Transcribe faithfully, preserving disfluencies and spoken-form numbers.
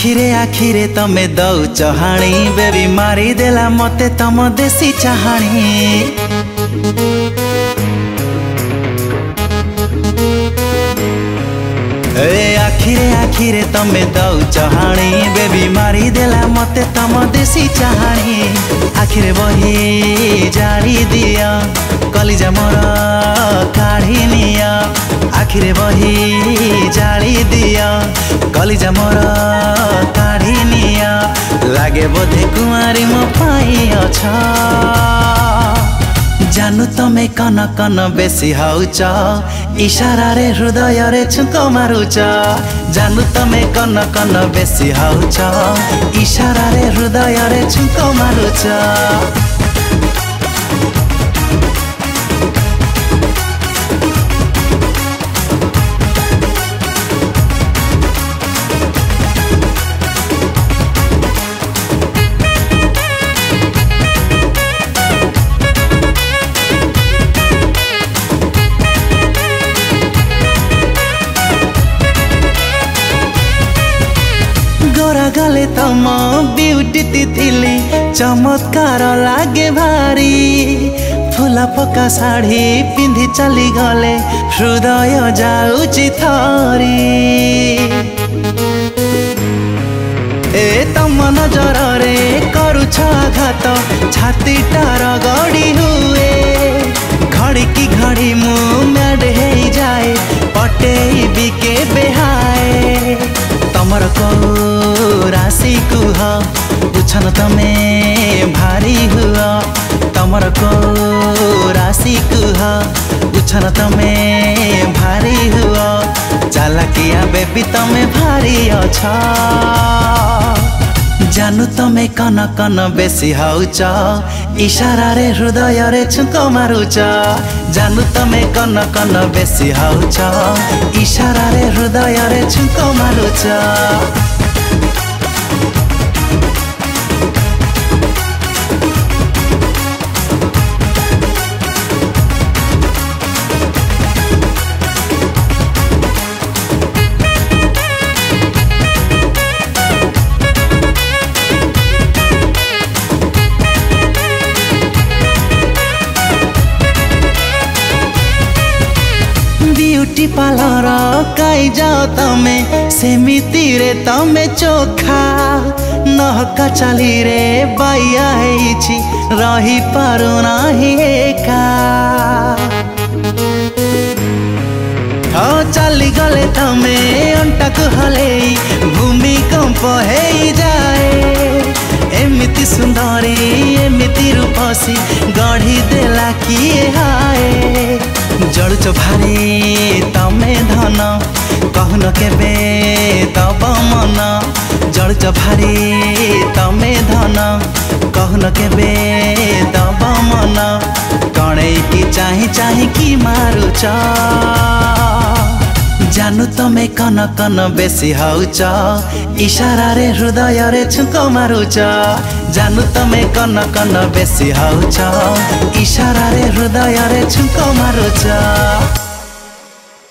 आखिरे आखिरे तमे दौच हाणी बेबी मारी देला मते तम देसी चाहाणी। ए आखिरे आखिरे तमे दौच हाणी बेबी मारी देला मते तम देसी चाहाणी। आखिरे बही जाड़ी दिया कलिजा मोर काढ़ी निया। आखिरे बही जाड़ी दिया कलिजा मोर काढ़ी निया। लागे बोधे कुआरी मो पाई अछ जानू तमे कन कन बेसी हाउच इशारा रे हृदय रे छुक मारुच। जानू तमे कन कन बेसी हाउच इशारा रे हृदय रे छुक मारुच। गोरा गले तम ब्यूटी तिथिली चमत्कार लागे भारी। फुला पका साड़ी पिंधि चली गले हृदय जाऊची थरी। ए तम नजर रे करुछ आघात छाती टार गड़ी हुए। घड़ी की घड़ी मुँह मैड हे जाए पटे बिके बेहाए। तमर को राशि कुह बुझन तमे भारी हुआ। तमर को राशि कुह बुझन तमे भारी हुआ। चालाकिया बेबी तमे भारी अछ जानू तमे कन कन बेसी हाउच इशारा रे हृदय रे छुक मारुच। जानू तमे कन कन बेसी हाउच इशारा रे हृदय रे छुक मारुच। ब्यूटी पार्लर काई जाओ तमे सेमिति रे तमे चोखा। नहका चाली रे बाइया हेछि रही पारु नाही एका। हो चली गले तमे अंटा को हले भूमिकंप हे जाए। एमिति सुंदरी एमिति रूपसी गढ़ी देला किए हाय। जड़ुच भारी तमे धन कहन केबे तब मन। जड़ुच भारी तमे धन कहन केबे तब मन। कणे की चाही चाही की मारुच जानू तमे कन कन बेसी हाउच इशारा रे हृदय रे छुक मारुच। जानू तमे कन कन बेसी हाउच इशारा रे हृदय रे छुक मारुच।